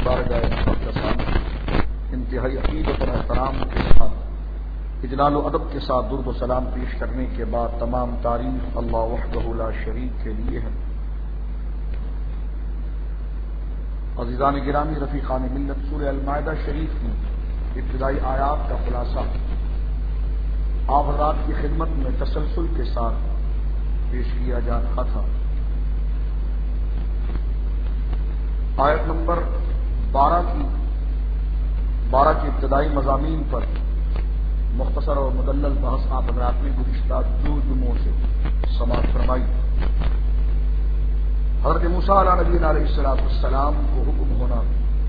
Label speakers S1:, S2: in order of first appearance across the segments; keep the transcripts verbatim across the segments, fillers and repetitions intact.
S1: بارگاہ مقدس انتہائی عقیدت اور احترام کے ساتھ اجلال و ادب کے ساتھ درود و سلام پیش کرنے کے بعد تمام تعریف اللہ وحدہ لا شریک کے لیے ہے۔ عزیزان گرامی، رفیقان ملت، سورہ المائدہ شریف کی ابتدائی آیات کا خلاصہ آپ حضرات کی خدمت میں تسلسل کے ساتھ پیش کیا جا رہا تھا۔ آیت نمبر بارہ کی بارہ کے ابتدائی مضامین پر مختصر اور مدلل بحث آپ حضرات نے گزشتہ دو جمعوں سے سماعت فرمائی۔ حضرت موسیٰ علیہ نبی علیہ الصلوۃ والسلام کو حکم ہونا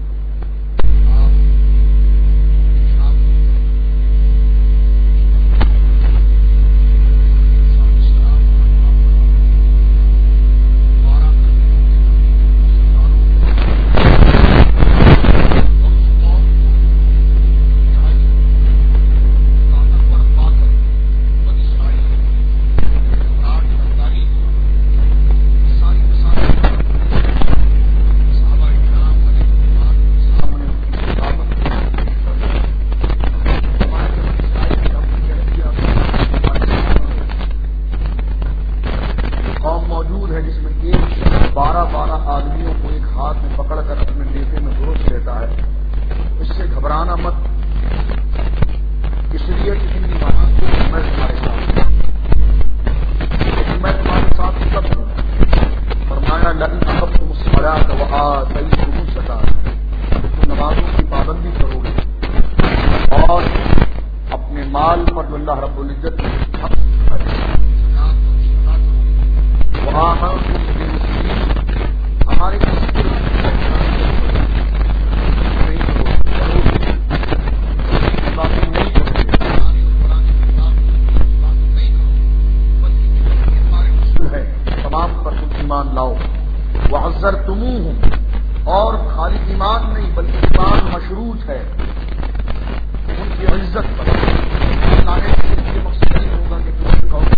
S1: اور خالی ایمان نہیں بلکہ ایمان مشروط ہے ان کی عزت پر لانے کے مقصد نہیں ہوگا کہ تم کہو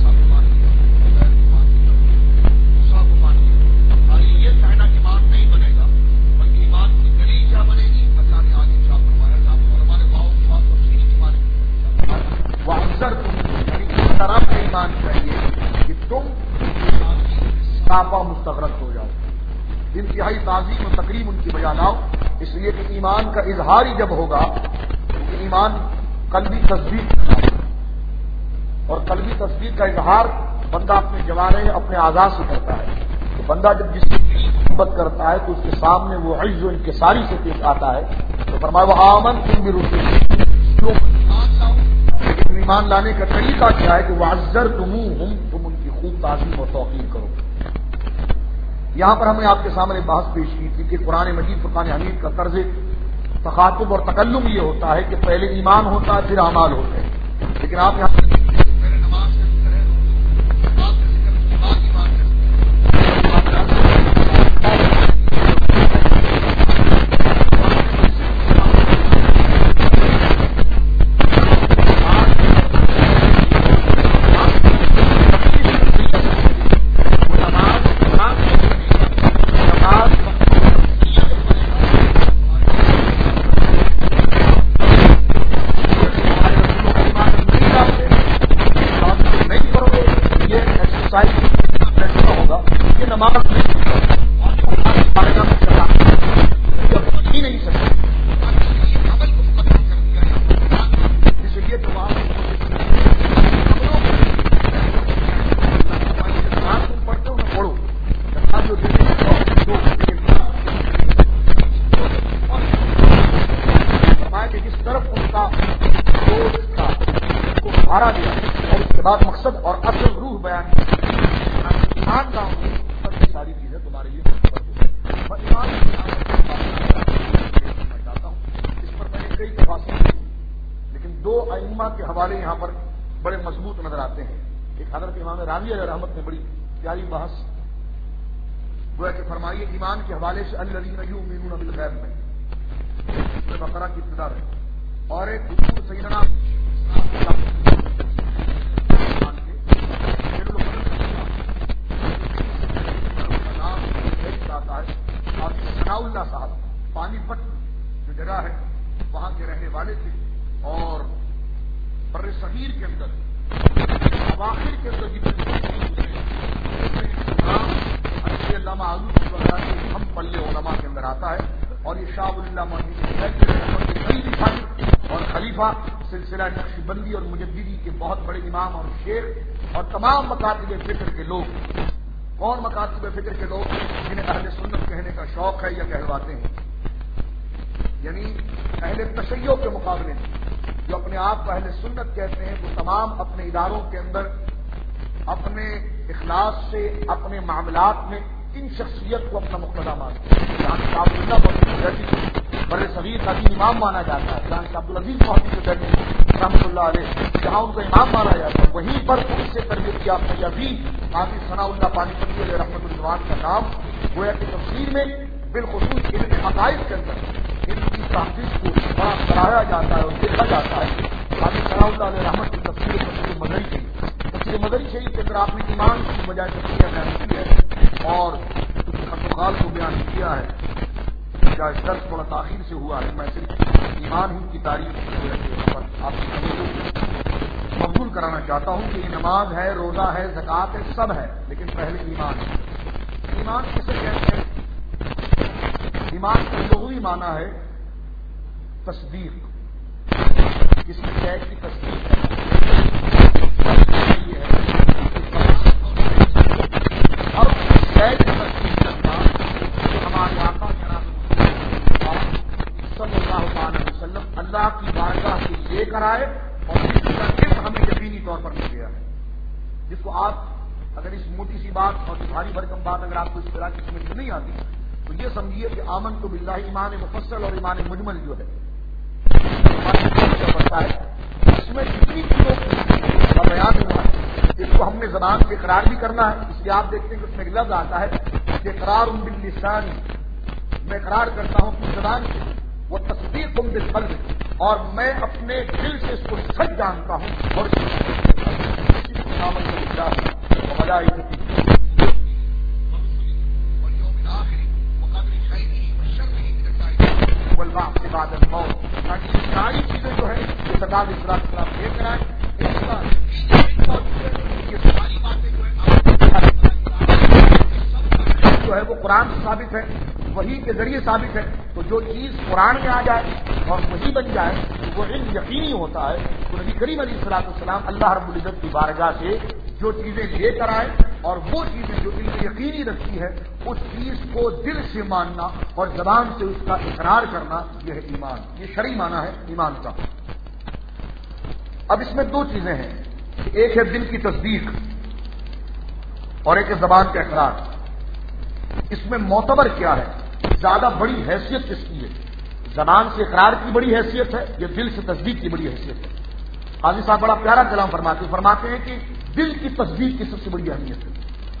S1: یہ کہنا کہ ایمان نہیں بنے گا بلکہ ایمان کی کلیجہ بنے گی۔ اللہ نے آگے شاپ فرمایا تھا اور ہمارے باؤ کی بات کو صحیح ایمان وہ اکثر تم یعنی اس طرح کا ایمان چاہیے کہ تم صافہ مستغرق ہو جاؤ، انتہائی تعظیم و تکریم ان کی بجا لاؤ، اس لیے کہ ایمان کا اظہار ہی جب ہوگا کیونکہ ایمان قلبی تصدیق اور قلبی تصدیق کا اظہار بندہ اپنے جوارح اپنے اعضاء سے کرتا ہے، تو بندہ جب جس کی محبت کرتا ہے تو اس کے سامنے وہ عز و انکساری سے پیش آتا ہے۔ تو فرمایا وہ آمن تم بھی رسول لیکن ایمان لانے کا طریقہ کیا ہے کہ وہ عزر تمہم تم ان کی خوب تعظیم و توقیر کرو۔ یہاں پر ہم نے آپ کے سامنے بحث پیش کی تھی کہ قرآن مجید فرقان حمید کا طرز تخاطب اور تکلم یہ ہوتا ہے کہ پہلے ایمان ہوتا ہے پھر اعمال ہوتے ہیں، لیکن آپ یہاں پہلے نماز کا ذکر ہے، نماز کا ذکر اس کے بعد ایمان کا ایمان کے حوالے سے الذین یؤمنون بالغیب میں بقرہ کی ابتدا ہے اور ایک حضور سیدنا ثناء اللہ صاحب پانی پت جو جگہ ہے وہاں کے رہنے والے تھے، اور بر صغیر کے اندر اواخر کے اندر جتنے علامہ آلوسی وغیرہ کے ہم پلے علماء کے اندر آتا ہے، اور یہ شاہ اللہ محمد اور خلیفہ سلسلہ نقشبندی اور مجددی کے بہت بڑے امام اور شیخ، اور تمام مکاتب فکر کے لوگ. کون مکاتب فکر کے لوگ؟ جنہیں اہل سنت کہنے کا شوق ہے یا کہلواتے ہیں، یعنی اہل تشیع کے مقابلے میں جو اپنے آپ کو اہل سنت کہتے ہیں، وہ تمام اپنے اداروں کے اندر اپنے اخلاص سے اپنے معاملات میں ان شخصیت کو اپنا مقتدا مانتے ہیں. جہاں شاہ عبداللہ محدود بڑے صغیر کا بھی امام مانا جاتا ہے، جہاں شاہ عبدالعزیز محدود رحمۃ اللہ علیہ جہاں ان کو امام مانا جاتا ہے، وہیں پر ان سے تربیت یافتہ یزید حافظ ثناء اللہ پانی پتی علیہ رحمۃ اللہ کا نام گویا کہ تفسیر میں بالخصوص علم عقائد کے اندر ان کی تحقیق کو بڑا سراہا جاتا ہے اور دیکھا جاتا ہے. حافظ ثناء اللہ علیہ رحمۃ کی تفسیر تفسیر مدری شریف تفسیر مدری شریف کے اندر آپ نے ایمان کی بجائے تفسیر بیان کی ہے اور خطوخال کو بیان کیا ہے. کیا اس درس تھوڑا تاخیر سے ہوا ہے، میں صرف ایمان ہی کی تعریف آپ کی مقبول کرانا چاہتا ہوں کہ یہ نماز ہے، روزہ ہے، زکوٰۃ ہے، سب ہے، لیکن پہلے ایمان ہے. ایمان کسے کہتے ہیں؟ ایمان کا لغوی معنی ہے تصدیق، کسی شے کی تصدیق ہے. اور شے کی تصدیق کرنا جو ہمارے آقا جناب صلی اللہ علیہ وسلم اللہ کی بارگاہ سے لے کر آئے اور جس کا علم ہمیں یقینی طور پر مل گیا ہے، جس کو آپ اگر اس موٹی سی بات اور بھاری بھرکم بات اگر آپ کو اس طرح کی سمجھ میں نہیں آتی تو یہ سمجھیے کہ آمن تو باللہ ایمان مفصل اور ایمان مجمل جو ہے بڑھتا ہے، اس میں جتنی چیزوں کا بیان ہوا ہے اس کو ہم نے زبان سے اقرار بھی کرنا ہے. اس لیے آپ دیکھتے ہیں کہ اس میں ایک لفظ آتا ہے کہ اقرار باللسان، میں اقرار کرتا ہوں اپنی زبان سے، وہ تصدیق بالقلب، اور میں اپنے دل سے اس کو سچ جانتا ہوں اور بعد الموت، تاکہ یہ ساری چیزیں جو ہے یہ سداد اسلام اسلام لے کر آئے. یہ ساری باتیں جو ہے جو ہے وہ قرآن سے ثابت ہے، وحی کے ذریعے ثابت ہے. تو جو چیز قرآن میں آ جائے اور وہی بن جائے تو وہ علم یقینی ہوتا ہے. تو نبی کریم علیہ الصلوۃ والسلام اللہ رب العزت کی بارگاہ سے جو چیزیں لے کر آئے اور وہ چیزیں جو علم یقینی رکھتی ہے اس چیز کو دل سے ماننا اور زبان سے اس کا اقرار کرنا، یہ ہے ایمان. یہ شرعی معنی ہے ایمان کا. اب اس میں دو چیزیں ہیں، ایک ہے دل کی تصدیق اور ایک ہے زبان کا اقرار. اس میں معتبر کیا ہے، زیادہ بڑی حیثیت کس کی ہے؟ زبان سے اقرار کی بڑی حیثیت ہے یا دل سے تصدیق کی بڑی حیثیت ہے؟ قاضی صاحب بڑا پیارا کلام فرماتے فرماتے ہیں کہ دل کی تصدیق کی سب سے بڑی اہمیت ہے.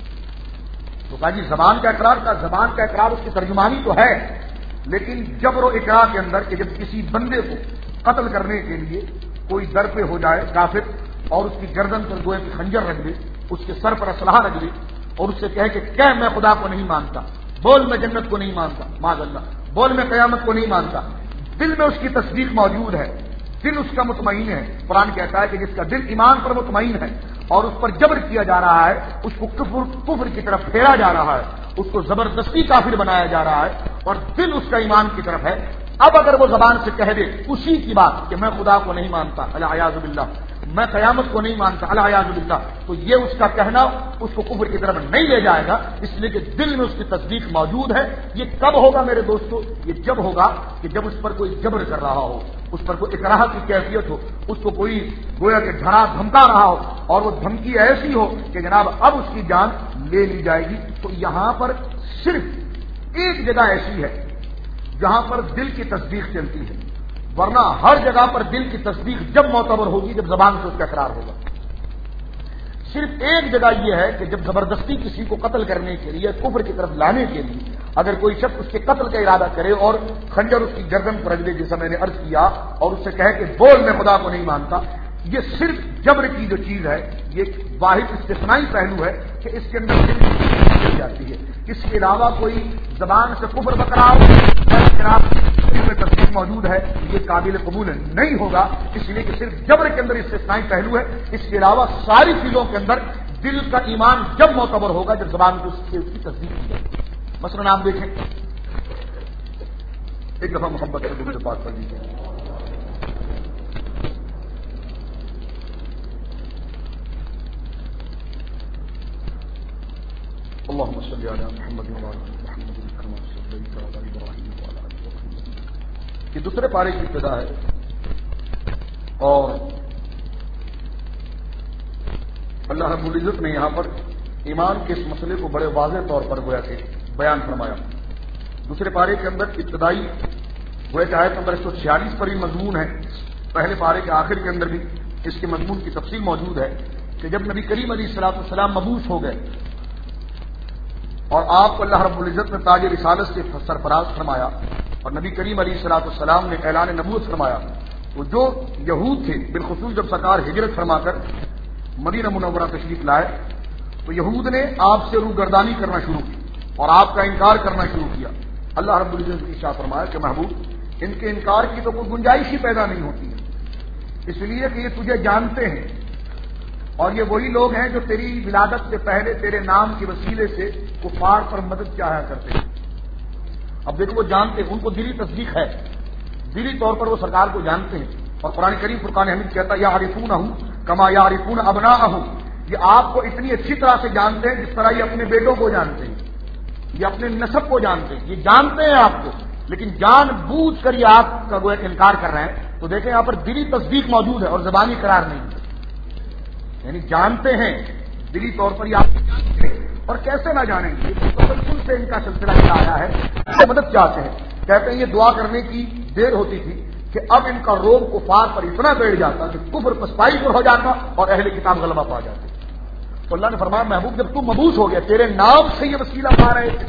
S1: تو کہا جی زبان کا اقرار کا زبان کا اقرار اس کی ترجمانی تو ہے، لیکن جبر و اقرار کے اندر کہ جب کسی بندے کو قتل کرنے کے لیے کوئی در پہ ہو جائے کافر اور اس کی گردن پر گوئے کی خنجر رکھ دے، اس کے سر پر اسلحہ رکھ دے اور اس سے کہے کہ کہہ میں خدا کو نہیں مانتا، بول میں جنت کو نہیں مانتا، معاذ اللہ، بول میں قیامت کو نہیں مانتا، دل میں اس کی تصدیق موجود ہے، دل اس کا مطمئن ہے. قرآن کہتا ہے کہ جس کا دل ایمان پر مطمئن ہے اور اس پر جبر کیا جا رہا ہے، اس کو کفر کفر کی طرف پھیرا جا رہا ہے، اس کو زبردستی کافر بنایا جا رہا ہے اور دل اس کا ایمان کی طرف ہے. اب اگر وہ زبان سے کہہ دے اسی کی بات کہ میں خدا کو نہیں مانتا العیاذ باللہ، میں قیامت کو نہیں مانتا العیاذ باللہ، تو یہ اس کا کہنا اس کو کفر کی طرف نہیں لے جائے گا، اس لیے کہ دل میں اس کی تصدیق موجود ہے. یہ کب ہوگا میرے دوستو؟ یہ جب ہوگا کہ جب اس پر کوئی جبر کر رہا ہو، اس پر کوئی اکراہ کی کیفیت ہو، اس کو کوئی گویا کہ ڈھڑا دھمکا رہا ہو اور وہ دھمکی ایسی ہو کہ جناب اب اس کی جان لے لی جائے گی. تو یہاں پر صرف ایک جگہ ایسی ہے جہاں پر دل کی تصدیق چلتی ہے، ورنہ ہر جگہ پر دل کی تصدیق جب معتبر ہوگی جب زبان سے اس کا اقرار ہوگا. صرف ایک جگہ یہ ہے کہ جب زبردستی کسی کو قتل کرنے کے لیے کفر کی طرف لانے کے لیے اگر کوئی شخص اس کے قتل کا ارادہ کرے اور خنجر اس کی گردن پر رکھ دے، جیسا میں نے عرض کیا، اور اس سے کہے کہ بول میں خدا کو نہیں مانتا، یہ صرف جبر کی جو چیز ہے یہ واحد استثنائی پہلو ہے کہ اس کے اندر دل کی تصدیق چل جاتی ہے. اس کے علاوہ کوئی زبان سے کفر بکرا ہو، موجود ہے یہ قابل قبول نہیں ہوگا، اس لیے کہ صرف جبر کے اندر استثنائی پہلو ہے، اس کے علاوہ ساری چیزوں کے اندر دل کا ایمان جب معتبر ہوگا جب زبان کو اس کی تصدیق کی جائے۔ مثلاً آپ دیکھیں ایک دفعہ محبت سے دل سے بات کر لیجیے۔ اللهم صل على محمد وعلى آل محمد كما صليت على ابراهيم وعلى آل ابراهيم۔ یہ دوسرے پارے کی ابتدا ہے اور اللہ رب العزت نے یہاں پر ایمان کے اس مسئلے کو بڑے واضح طور پر گویا کہ بیان فرمایا۔ دوسرے پارے کے اندر ابتدائی گویا کہ آیت نمبر ایک سو چھیالیس پر ہی مضمون ہے، پہلے پارے کے آخر کے اندر بھی اس کے مضمون کی تفصیل موجود ہے کہ جب نبی کریم علیہ الصلوۃ والسلام مبعوث ہو گئے اور آپ کو اللہ رب العزت نے تاج رسالت سے سرفراز فرمایا اور نبی کریم علیہ الصلوۃ والسلام نے اعلان نبوت فرمایا، تو جو یہود تھے بالخصوص جب سرکار ہجرت فرما کر مدینہ منورہ تشریف لائے تو یہود نے آپ سے روگردانی کرنا شروع کی اور آپ کا انکار کرنا شروع کیا۔ اللہ رب العزت نے ارشاد فرمایا کہ محبوب ان کے انکار کی تو کوئی گنجائش ہی پیدا نہیں ہوتی ہے، اس لیے کہ یہ تجھے جانتے ہیں اور یہ وہی لوگ ہیں جو تیری ولادت سے پہلے تیرے نام کے وسیلے سے کفار پر مدد چاہا کرتے ہیں۔ اب دیکھو وہ جانتے ہیں، ان کو دلی تصدیق ہے، دلی طور پر وہ سرکار کو جانتے ہیں اور قرآن کریم فرقان حمید کہتا ہے یعرفونہم کما یعرفون ابناءہم، یہ آپ کو اتنی اچھی طرح سے جانتے ہیں جس طرح یہ اپنے بیٹوں کو جانتے ہیں، یہ اپنے نسب کو جانتے ہیں، یہ جانتے ہیں آپ کو، لیکن جان بوجھ کر یہ آپ کا گویا انکار کر رہے ہیں۔ تو دیکھیں یہاں پر دلی تصدیق موجود ہے اور زبانی قرار نہیں ہے، یعنی جانتے ہیں دلی طور پر یہ آپ جانتے ہیں اور کیسے نہ جانیں گے، تسلسل سے ان کا سلسلہ چلا آیا ہے، مدد چاہتے ہیں۔ کہتے ہیں یہ دعا کرنے کی دیر ہوتی تھی کہ اب ان کا روب کفار پر اتنا بیٹھ جاتا کہ کفر پسپائی پر ہو جاتا اور اہل کتاب غلبہ پا جاتے۔ تو اللہ نے فرمایا محبوب جب تو مبعوث ہو گیا، تیرے نام سے یہ وسیلہ پا رہے تھے،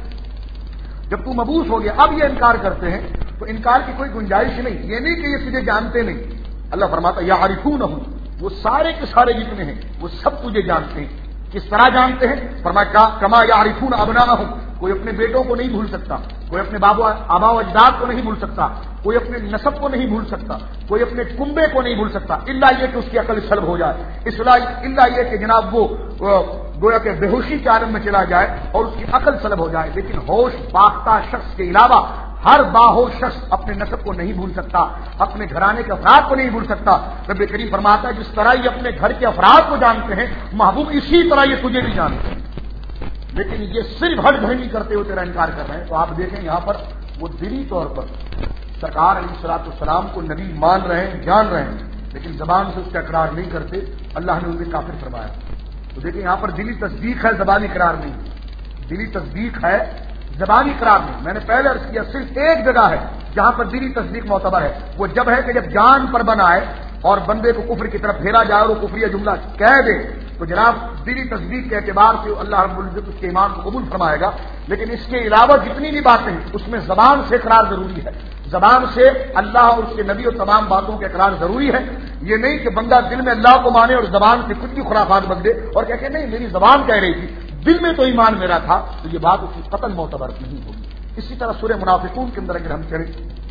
S1: جب تو مبعوث ہو گیا اب یہ انکار کرتے ہیں تو انکار کی کوئی گنجائش نہیں، یہ نہیں کہ یہ تجھے جانتے نہیں۔ اللہ فرماتا یعرفونہم، وہ سارے کے سارے جتنے ہیں وہ سب تجھے جانتے ہیں۔ کس طرح جانتے ہیں؟ فرمایا کما یعرفون ابناءہم، کوئی اپنے بیٹوں کو نہیں بھول سکتا، کوئی اپنے بابا آبا و اجداد کو نہیں بھول سکتا، کوئی اپنے نسب کو نہیں بھول سکتا، کوئی اپنے کنبے کو نہیں بھول سکتا، الا یہ کہ اس کی عقل سلب ہو جائے، الا یہ کہ جناب وہ گویا کہ بے ہوشی کے عالم میں چلا جائے اور اس کی عقل سلب ہو جائے۔ لیکن ہوش باختہ شخص کے علاوہ ہر باہوش شخص اپنے نسب کو نہیں بھول سکتا، اپنے گھرانے کے افراد کو نہیں بھول سکتا۔ رب کریم فرماتا ہے جس طرح یہ اپنے گھر کے افراد کو جانتے ہیں محبوب اسی طرح یہ تجھے بھی جانتے ہیں، لیکن یہ صرف ہٹ دھرمی کرتے ہوئے تیرا انکار کر رہے ہیں۔ تو آپ دیکھیں یہاں پر وہ دلی طور پر سرکار علیہ الصلوۃ والسلام کو نبی مان رہے ہیں، جان رہے ہیں، لیکن زبان سے اس کا اقرار نہیں کرتے، اللہ نے ان کے کافر فرمایا۔ تو دیکھیں یہاں پر دلی تصدیق ہے، زبانی اقرار نہیں، دلی تصدیق ہے، زبانی اقرار نہیں۔ میں نے پہلے عرض کیا صرف ایک جگہ ہے جہاں پر دلی تصدیق معتبر ہے، وہ جب ہے کہ جب جان پر بن آئے اور بندے کو کفر کی طرف پھیرا جائے اور وہ کفریہ جملہ کہہ دے تو جناب دلی تصدیق کے اعتبار سے اللہ رب العزت اس کے ایمان کو قبول فرمائے گا۔ لیکن اس کے علاوہ جتنی بھی باتیں ہیں اس میں زبان سے اقرار ضروری ہے، زبان سے اللہ اور اس کے نبی اور تمام باتوں کے اقرار ضروری ہے۔ یہ نہیں کہ بندہ دل میں اللہ کو مانے اور زبان سے کچھ بھی خرافات بدلے اور کہہ کہ نہیں میری زبان کہہ رہی تھی دل میں تو ایمان میرا تھا، تو یہ بات اس کی قطعاً معتبر نہیں ہوگی۔ اسی طرح سورہ منافقون کے اندر اگر ہم چلیں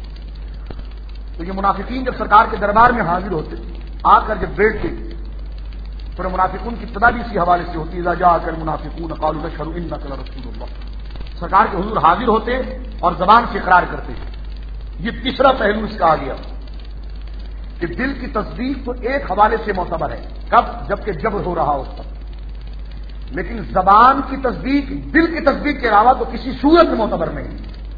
S1: تو یہ منافقین جب سرکار کے دربار میں حاضر ہوتے، آ کر جب بیٹھتے، سورہ منافقون کی ابتدا بھی اسی حوالے سے ہوتی ہے اذا جاءک المنافقون قالوا نشهد انک لرسول اللہ، سرکار کے حضور حاضر ہوتے اور زبان سے اقرار کرتے۔ یہ تیسرا پہلو اس کا آ گیا کہ دل کی تصدیق تو ایک حوالے سے معتبر ہے، کب؟ جبکہ جب ہو رہا اس وقت، لیکن زبان کی تصدیق دل کی تصدیق کے علاوہ تو کسی صورت میں معتبر نہیں۔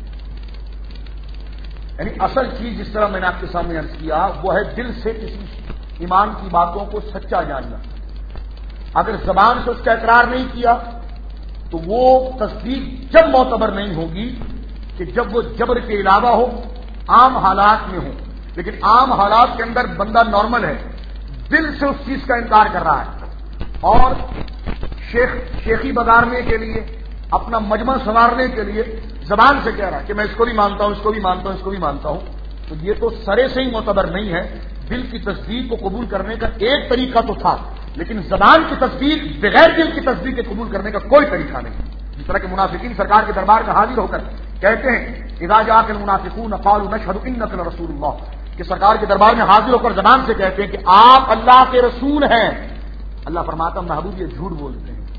S1: یعنی اصل چیز جس طرح میں نے آپ کے سامنے عرض کیا وہ ہے دل سے کسی ایمان کی باتوں کو سچا جاننا۔ اگر زبان سے اس کا اقرار نہیں کیا تو وہ تصدیق جب معتبر نہیں ہوگی کہ جب وہ جبر کے علاوہ ہو، عام حالات میں ہو۔ لیکن عام حالات کے اندر بندہ نارمل ہے، دل سے اس چیز کا انکار کر رہا ہے اور شیخ شیخی بگارنے کے لیے، اپنا مجمع سنوارنے کے لیے زبان سے کہہ رہا ہے کہ میں اس کو بھی مانتا ہوں، اس کو بھی مانتا ہوں، اس کو بھی مانتا ہوں، تو یہ تو سرے سے ہی معتبر نہیں ہے۔ دل کی تصدیق کو قبول کرنے کا ایک طریقہ تو تھا، لیکن زبان کی تصدیق بغیر دل کی تصدیق کے قبول کرنے کا کوئی طریقہ نہیں۔ جس طرح کہ منافقین سرکار کے دربار میں حاضر ہو کر کہتے ہیں اذا جاء المنافقون قالوا نشهد انك لرسول اللہ، کہ سرکار کے دربار میں حاضر ہو کر زبان سے کہتے ہیں کہ آپ اللہ کے رسول ہیں. اللہ فرماتا محبوب یہ جھوٹ بولتے ہیں.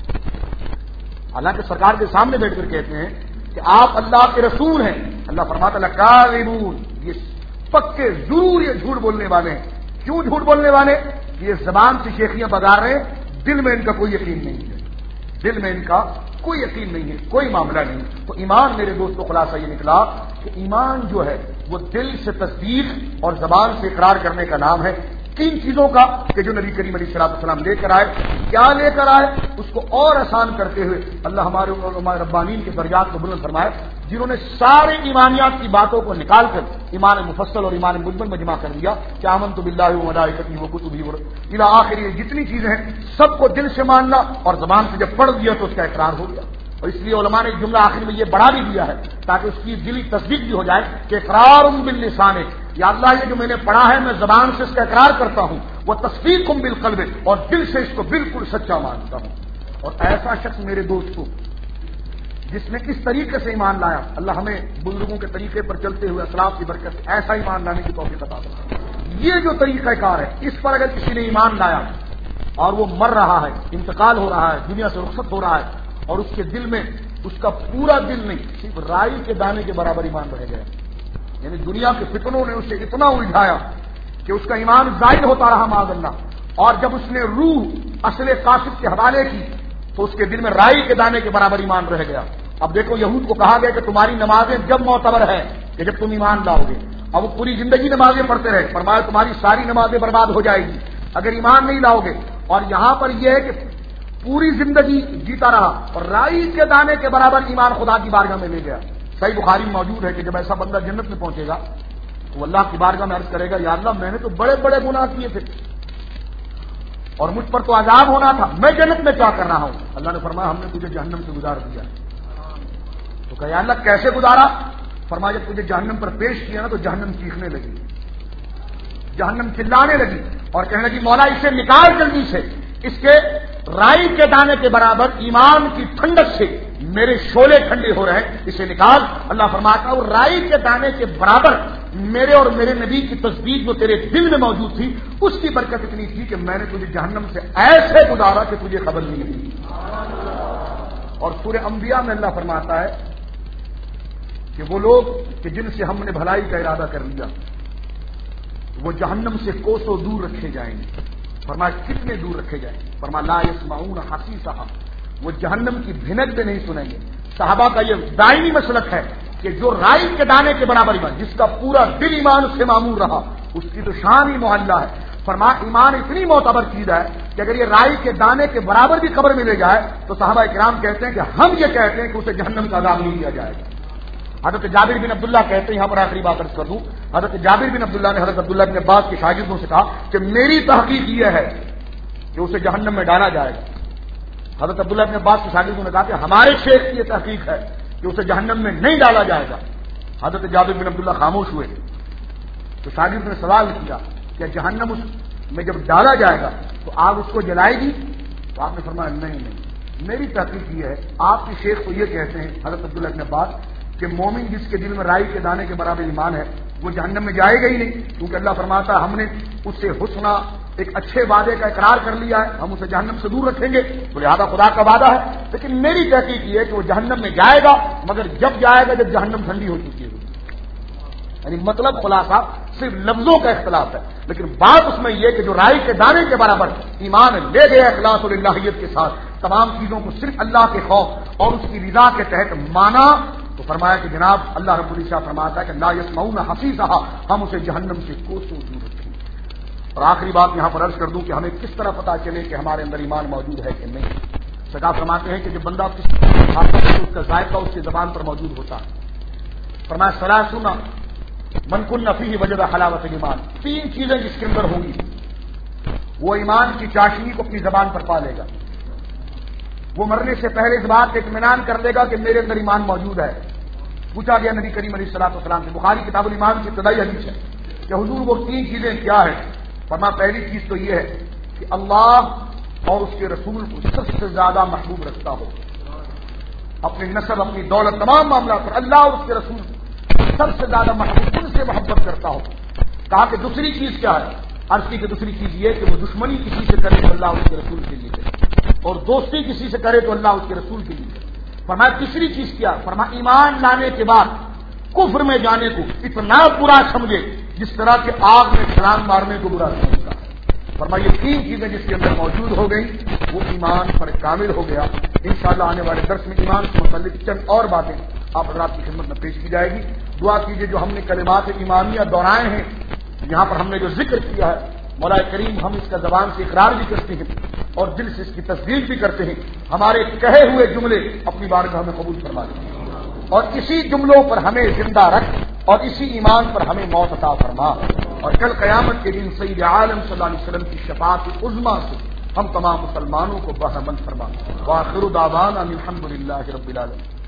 S1: حالانکہ سرکار کے سامنے بیٹھ کر کہتے ہیں کہ آپ اللہ کے رسول ہیں. اللہ فرماتا لکاذبون، یہ پکے ضرور یہ جھوٹ بولنے والے ہیں. کیوں جھوٹ بولنے والے؟ یہ زبان سے شیخیاں بگاڑ رہے ہیں، دل میں ان کا کوئی یقین نہیں ہے. دل میں ان کا کوئی یقین نہیں ہے، کوئی معاملہ نہیں. تو ایمان میرے دوستوں خلاصہ یہ نکلا کہ ایمان جو ہے وہ دل سے تصدیق اور زبان سے اقرار کرنے کا نام ہے. تین چیزوں کا کہ جو نبی کریم علیہ الصلوۃ والسلام لے کر آئے، کیا لے کر آئے اس کو اور آسان کرتے ہوئے اللہ ہمارے علماء ربانین کے درجات کو بلند فرمائے، جنہوں نے سارے ایمانیات کی باتوں کو نکال کر ایمان مفصل اور ایمان مجمل میں جمع کر دیا کہ آمنت باللہ و ملائکتہ و کتبہ الی آخر. جتنی چیزیں ہیں سب کو دل سے ماننا اور زبان سے جب پڑھ دیا تو اس کا اقرار ہو گیا. اور اس لیے علماء نے جملہ آخر میں یہ بڑھا بھی دیا ہے تاکہ اس کی دلی تصدیق بھی ہو جائے کہ اقرار باللسان، یا اللہ یہ جو میں نے پڑھا ہے میں زبان سے اس کا اقرار کرتا ہوں، وہ تصدیق بالقلب، اور دل سے اس کو بالکل سچا مانتا ہوں. اور ایسا شخص میرے دوستوں جس نے اس طریقے سے ایمان لایا، اللہ ہمیں بزرگوں کے طریقے پر چلتے ہوئے اسلاف کی برکت سے ایسا ایمان لانے کی توفیق عطا فرمائے. یہ جو طریقہ کار ہے اس پر اگر کسی نے ایمان لایا اور وہ مر رہا ہے، انتقال ہو رہا ہے، دنیا سے رخصت ہو رہا ہے، اور اس کے دل میں اس کا پورا دل نہیں صرف رائی کے دانے کے برابر ایمان رہ گیا، یعنی دنیا کے فتنوں نے اسے اتنا الجھایا کہ اس کا ایمان زائد ہوتا رہا معاذ اللہ، اور جب اس نے روح اصل قاصد کے حوالے کی تو اس کے دل میں رائی کے دانے کے برابر ایمان رہ گیا. اب دیکھو یہود کو کہا گیا کہ تمہاری نمازیں جب معتبر ہے کہ جب تم ایمان لاؤ گے. اب وہ پوری زندگی نمازیں پڑھتے رہے، فرمایا تمہاری ساری نمازیں برباد ہو جائے گی اگر ایمان نہیں لاؤ گے. اور یہاں پر یہ ہے کہ پوری زندگی جیتا رہا اور رائی کے دانے کے برابر ایمان خدا کی بارگاہ میں لے گیا. صحیح بخاری میں موجود ہے کہ جب ایسا بندہ جنت میں پہنچے گا تو اللہ کی بارگاہ میں عرض کرے گا یا اللہ میں نے تو بڑے بڑے گناہ کیے تھے اور مجھ پر تو عذاب ہونا تھا، میں جنت میں کیا کر رہا ہوں؟ اللہ نے فرمایا ہم نے تجھے جہنم سے گزار دیا. تو کہا یا اللہ کیسے گزارا؟ فرمایا جب تجھے جہنم پر پیش کیا نا تو جہنم چیخنے لگی، جہنم چلانے لگی اور کہنے لگی مولا اسے نکال جلدی سے، اس کے رائی کے دانے کے برابر ایمان کی ٹھنڈک سے میرے شعلے ٹھنڈے ہو رہے ہیں، اسے نکال. اللہ فرماتا ہے رائی کے دانے کے برابر میرے اور میرے نبی کی تصدیق جو تیرے دل میں موجود تھی اس کی برکت اتنی تھی کہ میں نے تجھے جہنم سے ایسے گزارا کہ تجھے خبر نہیں تھی. اور سورہ انبیاء میں اللہ فرماتا ہے کہ وہ لوگ کہ جن سے ہم نے بھلائی کا ارادہ کر لیا وہ جہنم سے کوسوں دور رکھے جائیں گے. فرمایا کتنے دور رکھے جائیں گے؟ فرمایا لا یسمعون حسیسها، وہ جہنم کی بھنک بھی نہیں سنیں گے. صحابہ کا یہ دائمی مسلک ہے کہ جو رائی کے دانے کے برابر ایمان، جس کا پورا دل ایمان سے معمور رہا، اس کی تو شان ہی معلّہ ہے. فرمایا ایمان اتنی معتبر چیز ہے کہ اگر یہ رائی کے دانے کے برابر بھی خبر ملے جائے تو صحابہ کرام کہتے ہیں کہ ہم یہ کہتے ہیں کہ اسے جہنم کا عذاب نہیں دیا جائے گا. حضرت جابر بن عبداللہ کہتے ہیں، یہاں پر آخری بات عرض کر دوں، حضرت جابر بن عبداللہ نے حضرت عبداللہ بن عباس کے شاگردوں سے کہا کہ میری تحقیق یہ ہے کہ اسے جہنم میں ڈالا جائے گا. حضرت عبداللہ بن عباس کے شاگردوں نے کہا کہ ہمارے شیخ کی یہ تحقیق ہے کہ اسے جہنم میں نہیں ڈالا جائے گا. حضرت جابر بن عبداللہ خاموش ہوئے تو شاگرد نے سوال کیا کہ جہنم اس میں جب ڈالا جائے گا تو آگ اس کو جلائے گی؟ تو آپ نے فرمایا نہیں نہیں میری تحقیق یہ ہے. آپ کے شیخ تو یہ کہتے ہیں حضرت عبداللہ بن عباس کہ مومن جس کے دل میں رائی کے دانے کے برابر ایمان ہے وہ جہنم میں جائے گا ہی نہیں، کیونکہ اللہ فرماتا ہے ہم نے اس سے حسنہ ایک اچھے وعدے کا اقرار کر لیا ہے، ہم اسے جہنم سے دور رکھیں گے، تو لہٰذا خدا کا وعدہ ہے. لیکن میری تحقیق یہ ہے کہ وہ جہنم میں جائے گا مگر جب جائے گا جب جہنم ٹھنڈی ہو چکی ہے. یعنی مطلب خلاصہ صرف لفظوں کا اختلاف ہے لیکن بات اس میں یہ کہ جو رائی کے دانے کے برابر ایمان لے گیا اخلاص اور اللہیت کے ساتھ تمام چیزوں کو صرف اللہ کے خوف اور اس کی رضا کے تحت مانا تو فرمایا کہ جناب اللہ رب العزت فرماتا ہے کہ لا یسمعون حسیسها، ہم اسے جہنم سے کوسوں دور رکھیں گے. اور آخری بات یہاں پر عرض کر دوں کہ ہمیں کس طرح پتہ چلے کہ ہمارے اندر ایمان موجود ہے کہ نہیں. سرکار فرماتے ہیں کہ جب بندہ کس کھاتا ہے اس کا ذائقہ اس کی زبان پر موجود ہوتا ہے. فرمایا ثلاثون من کن فیہ وجد حلاوت الایمان، تین چیزیں جس کے اندر ہوں گی وہ ایمان کی چاشنی کو اپنی زبان پر پا لے گا. وہ مرنے سے پہلے اس بات کا اطمینان کر لے گا کہ میرے اندر ایمان موجود ہے. پوچھا گیا نبی کریم علیہ الصلوۃ والسلام سے، بخاری کتاب الایمان کی ابتدائی حدیث ہے کہ حضور وہ تین چیزیں کیا ہیں؟ فرمایا پہلی چیز تو یہ ہے کہ اللہ اور اس کے رسول کو سب سے زیادہ محبوب رکھتا ہو. اپنی نسل اپنی دولت تمام معاملات پر اللہ اور اس کے رسول سب سے زیادہ محبوب ان سے محبت کرتا ہو. کہا کہ دوسری چیز کیا ہے؟ عرض کی کہ دوسری چیز یہ کہ وہ دشمنی کسی سے کرے تو اللہ اس کے رسول کے لیے کرے اور دوستی کسی سے کرے تو اللہ اس کے رسول کے لیے کرے. فرمایا تیسری چیز کیا؟ فرمایا ایمان لانے کے بعد کفر میں جانے کو اتنا برا سمجھے جس طرح کے آگ میں چھلانگ مارنے کو برا سمجھتا ہے. فرمایا یہ تین چیزیں جس کے اندر موجود ہو گئی وہ ایمان پر کامل ہو گیا. انشاءاللہ آنے والے درس میں ایمان سے متعلق چند اور باتیں آپ حضرات کی خدمت میں پیش کی جائے گی. دعا کیجیے جو ہم نے کلمات ایمانیہ دہرائے ہیں یہاں پر ہم نے جو ذکر کیا ہے مولا کریم ہم اس کا زبان سے اقرار بھی کرتے ہیں اور دل سے اس کی تصدیق بھی کرتے ہیں. ہمارے کہے ہوئے جملے اپنی بارگاہ میں قبول فرما دیں اور اسی جملوں پر ہمیں زندہ رکھ اور اسی ایمان پر ہمیں موت عطا فرما اور کل قیامت کے دن سید عالم صلی اللہ علیہ وسلم کی شفاعت عظمیٰ سے ہم تمام مسلمانوں کو بہرمند فرما. وآخر دعوانا الحمد للہ رب العالمین.